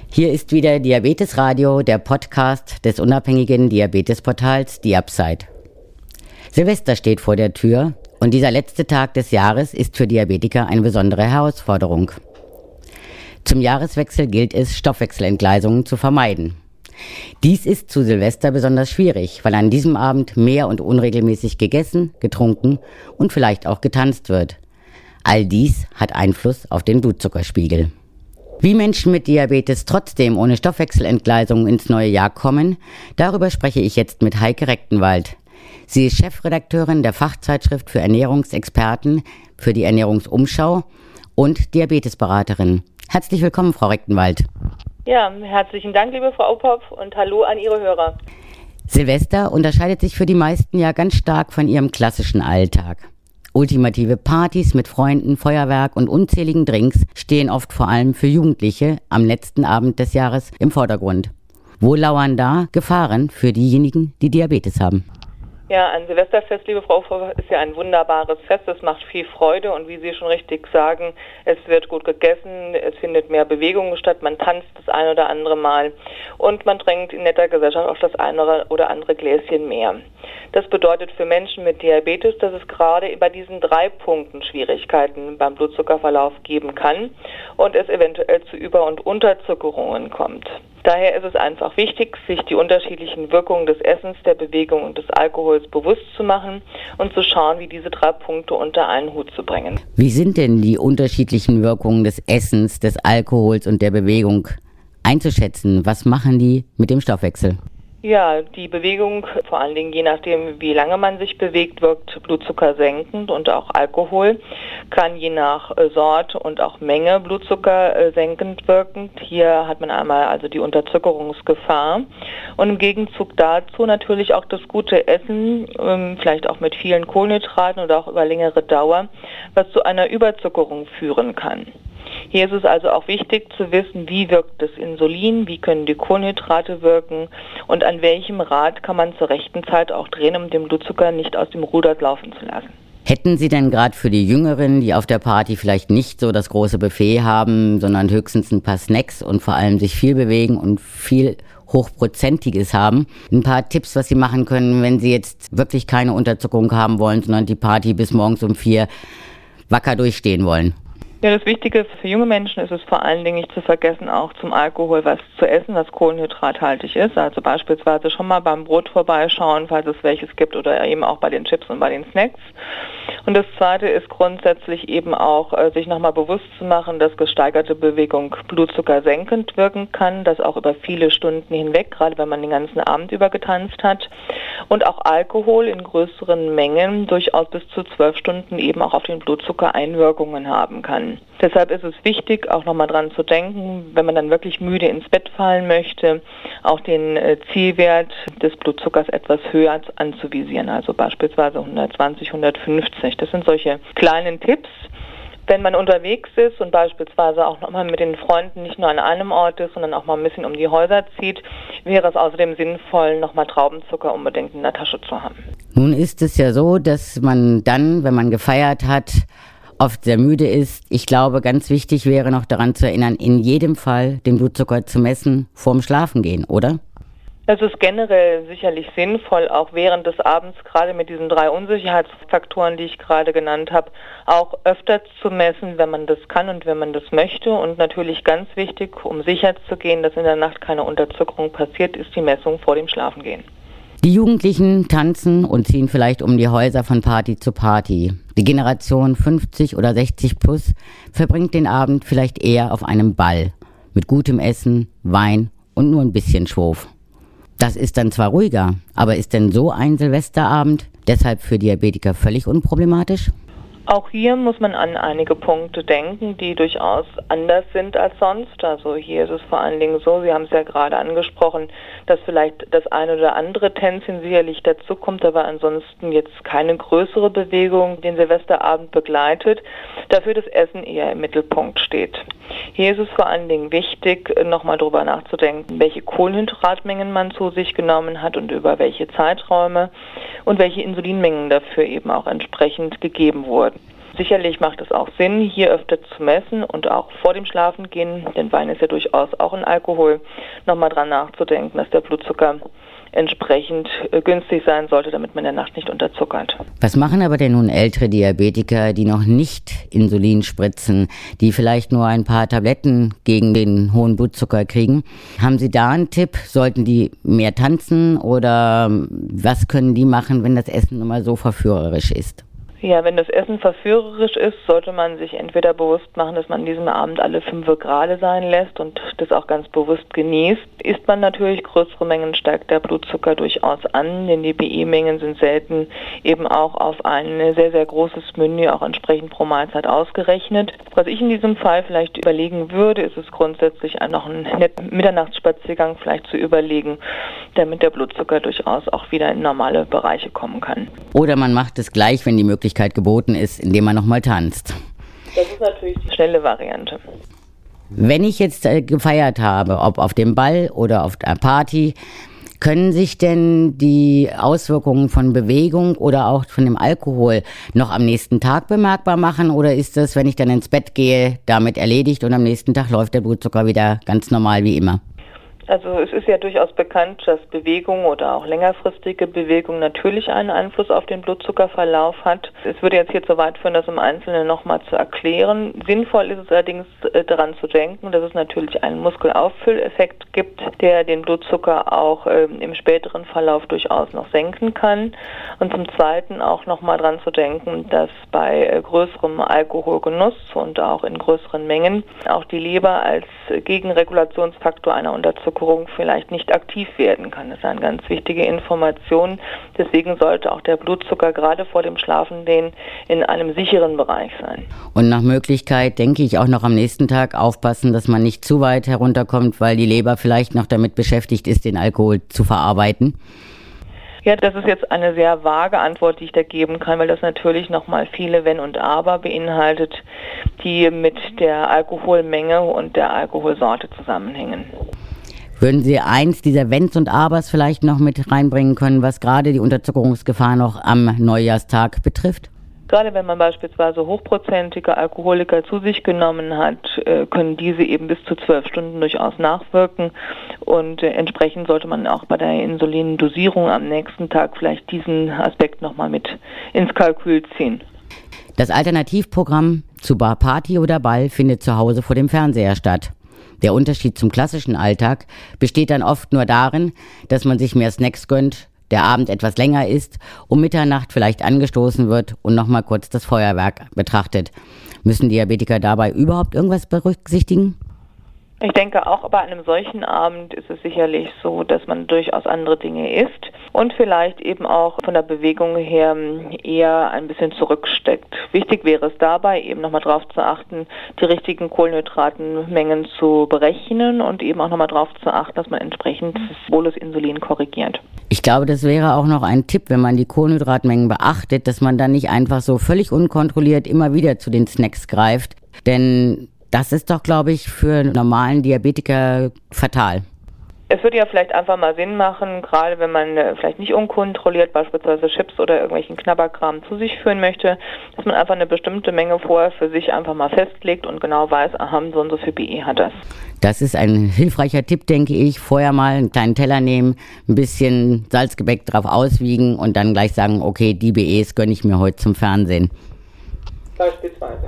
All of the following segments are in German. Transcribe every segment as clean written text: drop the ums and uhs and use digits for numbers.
Hier ist wieder Diabetes Radio, der Podcast des unabhängigen Diabetesportals Diabsite. Silvester steht vor der Tür und dieser letzte Tag des Jahres ist für Diabetiker eine besondere Herausforderung. Zum Jahreswechsel gilt es, Stoffwechselentgleisungen zu vermeiden. Dies ist zu Silvester besonders schwierig, weil an diesem Abend mehr und unregelmäßig gegessen, getrunken und vielleicht auch getanzt wird. All dies hat Einfluss auf den Blutzuckerspiegel. Wie Menschen mit Diabetes trotzdem ohne Stoffwechselentgleisung ins neue Jahr kommen, darüber spreche ich jetzt mit Heike Rechtenwald. Sie ist Chefredakteurin der Fachzeitschrift für Ernährungsexperten für die Ernährungsumschau und Diabetesberaterin. Herzlich willkommen, Frau Rechtenwald. Ja, herzlichen Dank, liebe Frau Popp, und hallo an Ihre Hörer. Silvester unterscheidet sich für die meisten ja ganz stark von ihrem klassischen Alltag. Ultimative Partys mit Freunden, Feuerwerk und unzähligen Drinks stehen oft vor allem für Jugendliche am letzten Abend des Jahres im Vordergrund. Wo lauern da Gefahren für diejenigen, die Diabetes haben? Ja, ein Silvesterfest, liebe Frau Popp, ist ja ein wunderbares Fest. Es macht viel Freude und wie Sie schon richtig sagen, es wird gut gegessen, es findet mehr Bewegung statt, man tanzt das ein oder andere Mal und man trinkt in netter Gesellschaft auch das eine oder andere Gläschen mehr. Das bedeutet für Menschen mit Diabetes, dass es gerade bei diesen 3 Punkten Schwierigkeiten beim Blutzuckerverlauf geben kann und es eventuell zu Über- und Unterzuckerungen kommt. Daher ist es einfach wichtig, sich die unterschiedlichen Wirkungen des Essens, der Bewegung und des Alkohols bewusst zu machen und zu schauen, wie diese 3 Punkte unter einen Hut zu bringen. Wie sind denn die unterschiedlichen Wirkungen des Essens, des Alkohols und der Bewegung einzuschätzen? Was machen die mit dem Stoffwechsel? Ja, die Bewegung, vor allen Dingen je nachdem, wie lange man sich bewegt, wirkt Blutzucker senkend und auch Alkohol kann je nach Sorte und auch Menge Blutzucker senkend wirken. Hier hat man einmal also die Unterzuckerungsgefahr und im Gegenzug dazu natürlich auch das gute Essen, vielleicht auch mit vielen Kohlenhydraten oder auch über längere Dauer, was zu einer Überzuckerung führen kann. Hier ist es also auch wichtig zu wissen, wie wirkt das Insulin, wie können die Kohlenhydrate wirken und an welchem Rad kann man zur rechten Zeit auch drehen, um den Blutzucker nicht aus dem Ruder laufen zu lassen. Hätten Sie denn gerade für die Jüngeren, die auf der Party vielleicht nicht so das große Buffet haben, sondern höchstens ein paar Snacks und vor allem sich viel bewegen und viel Hochprozentiges haben, ein paar Tipps, was Sie machen können, wenn Sie jetzt wirklich keine Unterzuckerung haben wollen, sondern die Party bis morgens um 4 wacker durchstehen wollen? Ja, das Wichtige für junge Menschen ist es vor allen Dingen nicht zu vergessen, auch zum Alkohol was zu essen, was kohlenhydrathaltig ist. Also beispielsweise schon mal beim Brot vorbeischauen, falls es welches gibt, oder eben auch bei den Chips und bei den Snacks. Und das Zweite ist grundsätzlich eben auch, sich nochmal bewusst zu machen, dass gesteigerte Bewegung Blutzucker senkend wirken kann, das auch über viele Stunden hinweg, gerade wenn man den ganzen Abend über getanzt hat. Und auch Alkohol in größeren Mengen durchaus bis zu 12 Stunden eben auch auf den Blutzucker Einwirkungen haben kann. Deshalb ist es wichtig, auch nochmal dran zu denken, wenn man dann wirklich müde ins Bett fallen möchte, auch den Zielwert des Blutzuckers etwas höher anzuvisieren, also beispielsweise 120, 150. Das sind solche kleinen Tipps. Wenn man unterwegs ist und beispielsweise auch nochmal mit den Freunden nicht nur an einem Ort ist, sondern auch mal ein bisschen um die Häuser zieht, wäre es außerdem sinnvoll, nochmal Traubenzucker unbedingt in der Tasche zu haben. Nun ist es ja so, dass man dann, wenn man gefeiert hat, oft sehr müde ist. Ich glaube, ganz wichtig wäre noch daran zu erinnern, in jedem Fall den Blutzucker zu messen vorm Schlafengehen, oder? Es ist generell sicherlich sinnvoll, auch während des Abends, gerade mit diesen 3 Unsicherheitsfaktoren, die ich gerade genannt habe, auch öfter zu messen, wenn man das kann und wenn man das möchte. Und natürlich ganz wichtig, um sicher zu gehen, dass in der Nacht keine Unterzuckerung passiert, ist die Messung vor dem Schlafengehen. Die Jugendlichen tanzen und ziehen vielleicht um die Häuser von Party zu Party. Die Generation 50 oder 60 plus verbringt den Abend vielleicht eher auf einem Ball mit gutem Essen, Wein und nur ein bisschen Schwof. Das ist dann zwar ruhiger, aber ist denn so ein Silvesterabend deshalb für Diabetiker völlig unproblematisch? Auch hier muss man an einige Punkte denken, die durchaus anders sind als sonst. Also hier ist es vor allen Dingen so, Sie haben es ja gerade angesprochen, dass vielleicht das eine oder andere Tänzchen sicherlich dazu kommt, aber ansonsten jetzt keine größere Bewegung den Silvesterabend begleitet, dafür das Essen eher im Mittelpunkt steht. Hier ist es vor allen Dingen wichtig, nochmal drüber nachzudenken, welche Kohlenhydratmengen man zu sich genommen hat und über welche Zeiträume und welche Insulinmengen dafür eben auch entsprechend gegeben wurden. Sicherlich macht es auch Sinn, hier öfter zu messen und auch vor dem Schlafengehen, denn Wein ist ja durchaus auch ein Alkohol, nochmal dran nachzudenken, dass der Blutzucker entsprechend günstig sein sollte, damit man in der Nacht nicht unterzuckert. Was machen aber denn nun ältere Diabetiker, die noch nicht Insulin spritzen, die vielleicht nur ein paar Tabletten gegen den hohen Blutzucker kriegen? Haben Sie da einen Tipp? Sollten die mehr tanzen oder was können die machen, wenn das Essen nun mal so verführerisch ist? Ja, wenn das Essen verführerisch ist, sollte man sich entweder bewusst machen, dass man an diesem Abend alle 5 gerade sein lässt und das auch ganz bewusst genießt. Isst man natürlich größere Mengen, steigt der Blutzucker durchaus an, denn die BE-Mengen sind selten eben auch auf ein sehr, sehr großes Menü auch entsprechend pro Mahlzeit ausgerechnet. Was ich in diesem Fall vielleicht überlegen würde, ist es grundsätzlich noch einen netten Mitternachtsspaziergang vielleicht zu überlegen, damit der Blutzucker durchaus auch wieder in normale Bereiche kommen kann. Oder man macht es gleich, wenn die Möglichkeit geboten ist, indem man nochmal tanzt. Das ist natürlich die schnelle Variante. Wenn ich jetzt gefeiert habe, ob auf dem Ball oder auf der Party, können sich denn die Auswirkungen von Bewegung oder auch von dem Alkohol noch am nächsten Tag bemerkbar machen? Oder ist das, wenn ich dann ins Bett gehe, damit erledigt und am nächsten Tag läuft der Blutzucker wieder ganz normal wie immer? Also es ist ja durchaus bekannt, dass Bewegung oder auch längerfristige Bewegung natürlich einen Einfluss auf den Blutzuckerverlauf hat. Es würde jetzt hier zu weit führen, das im Einzelnen nochmal zu erklären. Sinnvoll ist es allerdings daran zu denken, dass es natürlich einen Muskelauffülleffekt gibt, der den Blutzucker auch im späteren Verlauf durchaus noch senken kann. Und zum Zweiten auch nochmal daran zu denken, dass bei größerem Alkoholgenuss und auch in größeren Mengen auch die Leber als Gegenregulationsfaktor einer Unterzuckerung vielleicht nicht aktiv werden kann. Das ist eine ganz wichtige Information. Deswegen sollte auch der Blutzucker gerade vor dem Schlafengehen in einem sicheren Bereich sein. Und nach Möglichkeit denke ich auch noch am nächsten Tag aufpassen, dass man nicht zu weit herunterkommt, weil die Leber vielleicht noch damit beschäftigt ist, den Alkohol zu verarbeiten. Ja, das ist jetzt eine sehr vage Antwort, die ich da geben kann, weil das natürlich nochmal viele Wenn und Aber beinhaltet, die mit der Alkoholmenge und der Alkoholsorte zusammenhängen. Würden Sie eins dieser Wenns und Abers vielleicht noch mit reinbringen können, was gerade die Unterzuckerungsgefahr noch am Neujahrstag betrifft? Gerade wenn man beispielsweise hochprozentige Alkoholiker zu sich genommen hat, können diese eben bis zu 12 Stunden durchaus nachwirken und entsprechend sollte man auch bei der Insulindosierung am nächsten Tag vielleicht diesen Aspekt nochmal mit ins Kalkül ziehen. Das Alternativprogramm zu Bar, Party oder Ball findet zu Hause vor dem Fernseher statt. Der Unterschied zum klassischen Alltag besteht dann oft nur darin, dass man sich mehr Snacks gönnt, der Abend etwas länger ist, um Mitternacht vielleicht angestoßen wird und nochmal kurz das Feuerwerk betrachtet. Müssen Diabetiker dabei überhaupt irgendwas berücksichtigen? Ich denke, auch bei einem solchen Abend ist es sicherlich so, dass man durchaus andere Dinge isst und vielleicht eben auch von der Bewegung her eher ein bisschen zurücksteckt. Wichtig wäre es dabei, eben nochmal darauf zu achten, die richtigen Kohlenhydratenmengen zu berechnen und eben auch nochmal darauf zu achten, dass man entsprechend das Bolus-Insulin korrigiert. Ich glaube, das wäre auch noch ein Tipp, wenn man die Kohlenhydratmengen beachtet, dass man dann nicht einfach so völlig unkontrolliert immer wieder zu den Snacks greift, denn das ist doch, glaube ich, für einen normalen Diabetiker fatal. Es würde ja vielleicht einfach mal Sinn machen, gerade wenn man vielleicht nicht unkontrolliert beispielsweise Chips oder irgendwelchen Knabberkram zu sich führen möchte, dass man einfach eine bestimmte Menge vorher für sich einfach mal festlegt und genau weiß, aha, so und so viel BE hat das. Das ist ein hilfreicher Tipp, denke ich. Vorher mal einen kleinen Teller nehmen, ein bisschen Salzgebäck drauf auswiegen und dann gleich sagen, okay, die BEs gönne ich mir heute zum Fernsehen. Beispielsweise.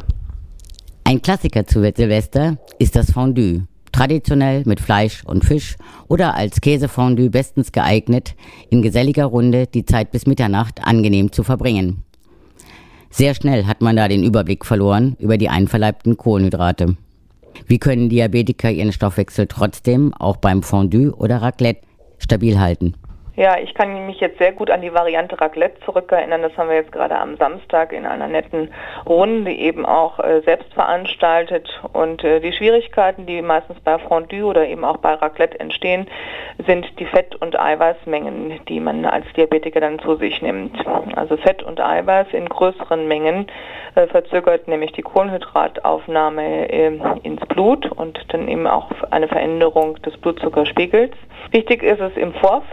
Ein Klassiker zu Silvester ist das Fondue. Traditionell mit Fleisch und Fisch oder als Käsefondue bestens geeignet, in geselliger Runde die Zeit bis Mitternacht angenehm zu verbringen. Sehr schnell hat man da den Überblick verloren über die einverleibten Kohlenhydrate. Wie können Diabetiker ihren Stoffwechsel trotzdem auch beim Fondue oder Raclette stabil halten? Ja, ich kann mich jetzt sehr gut an die Variante Raclette zurückerinnern. Das haben wir jetzt gerade am Samstag in einer netten Runde eben auch selbst veranstaltet. Und die Schwierigkeiten, die meistens bei Fondue oder eben auch bei Raclette entstehen, sind die Fett- und Eiweißmengen, die man als Diabetiker dann zu sich nimmt. Also Fett und Eiweiß in größeren Mengen verzögert nämlich die Kohlenhydrataufnahme ins Blut und dann eben auch eine Veränderung des Blutzuckerspiegels. Wichtig ist es im Vorfeld, wenn man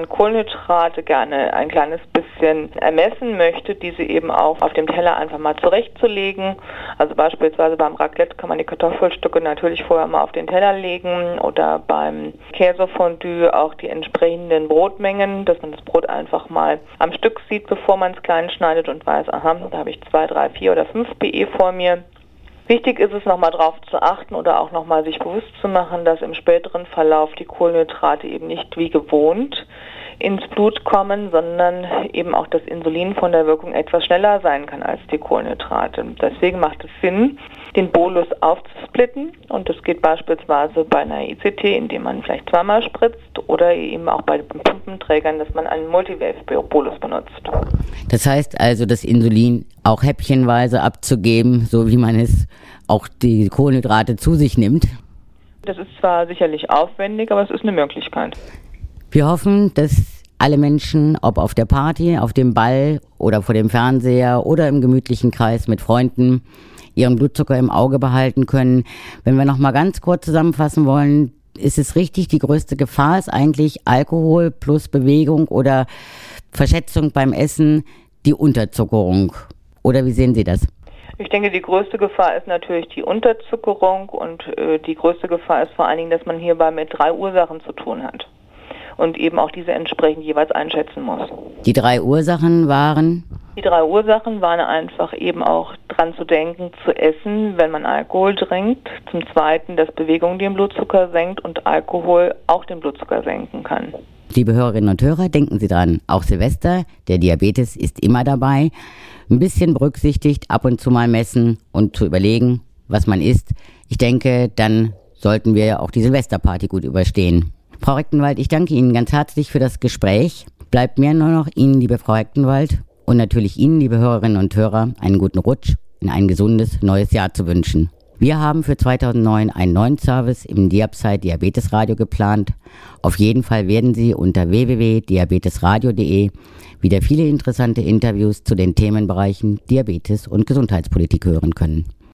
man Kohlenhydrate gerne ein kleines bisschen ermessen möchte, diese eben auch auf dem Teller einfach mal zurechtzulegen. Also beispielsweise beim Raclette kann man die Kartoffelstücke natürlich vorher mal auf den Teller legen oder beim Käsefondue auch die entsprechenden Brotmengen, dass man das Brot einfach mal am Stück sieht, bevor man es klein schneidet und weiß, aha, da habe ich 2, 3, 4 oder 5 BE vor mir. Wichtig ist es, nochmal drauf zu achten oder auch nochmal sich bewusst zu machen, dass im späteren Verlauf die Kohlenhydrate eben nicht wie gewohnt ins Blut kommen, sondern eben auch das Insulin von der Wirkung etwas schneller sein kann als die Kohlenhydrate. Deswegen macht es Sinn, den Bolus aufzusplitten, und das geht beispielsweise bei einer ICT, indem man vielleicht zweimal spritzt, oder eben auch bei den Pumpenträgern, dass man einen Multiwave-Bolus benutzt. Das heißt also, das Insulin auch häppchenweise abzugeben, so wie man es auch die Kohlenhydrate zu sich nimmt. Das ist zwar sicherlich aufwendig, aber es ist eine Möglichkeit. Wir hoffen, dass alle Menschen, ob auf der Party, auf dem Ball oder vor dem Fernseher oder im gemütlichen Kreis mit Freunden, ihren Blutzucker im Auge behalten können. Wenn wir noch mal ganz kurz zusammenfassen wollen, ist es richtig, die größte Gefahr ist eigentlich Alkohol plus Bewegung oder Verschätzung beim Essen, die Unterzuckerung. Oder wie sehen Sie das? Ich denke, die größte Gefahr ist natürlich die Unterzuckerung, und die größte Gefahr ist vor allen Dingen, dass man hierbei mit 3 Ursachen zu tun hat und eben auch diese entsprechend jeweils einschätzen muss. Die 3 Ursachen waren? Die 3 Ursachen waren einfach eben auch dran zu denken, zu essen, wenn man Alkohol trinkt. Zum Zweiten, dass Bewegung den Blutzucker senkt und Alkohol auch den Blutzucker senken kann. Liebe Hörerinnen und Hörer, denken Sie dran, auch Silvester, der Diabetes ist immer dabei. Ein bisschen berücksichtigt, ab und zu mal messen und zu überlegen, was man isst. Ich denke, dann sollten wir auch die Silvesterparty gut überstehen. Frau Rechtenwald, ich danke Ihnen ganz herzlich für das Gespräch. Bleibt mir nur noch Ihnen, liebe Frau Rechtenwald, und natürlich Ihnen, liebe Hörerinnen und Hörer, einen guten Rutsch in ein gesundes neues Jahr zu wünschen. Wir haben für 2009 einen neuen Service im Diabside Diabetesradio geplant. Auf jeden Fall werden Sie unter www.diabetesradio.de wieder viele interessante Interviews zu den Themenbereichen Diabetes und Gesundheitspolitik hören können.